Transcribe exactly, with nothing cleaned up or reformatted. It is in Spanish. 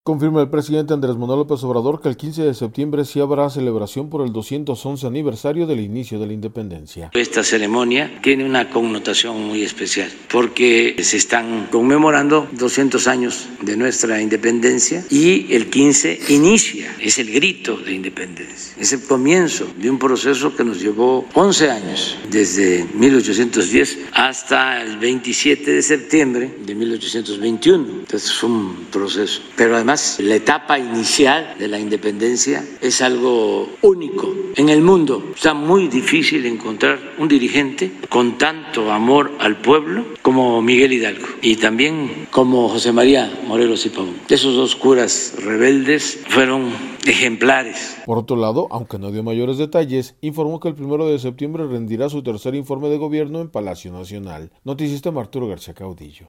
Confirma el presidente Andrés Manuel López Obrador que el quince de septiembre sí habrá celebración por el doscientos once aniversario del inicio de la independencia. Esta ceremonia tiene una connotación muy especial porque se están conmemorando doscientos años de nuestra independencia y el quince inicia, es el grito de independencia, es el comienzo de un proceso que nos llevó once años, desde mil ochocientos diez hasta el veintisiete de septiembre de mil ochocientos veintiuno. Entonces fue un proceso, pero además la etapa inicial de la independencia es algo único en el mundo. Está muy difícil encontrar un dirigente con tanto amor al pueblo como Miguel Hidalgo y también como José María Morelos y Pavón. Esos dos curas rebeldes fueron ejemplares. Por otro lado, aunque no dio mayores detalles, informó que el primero de septiembre rendirá su tercer informe de gobierno en Palacio Nacional. Noticista Arturo García Caudillo.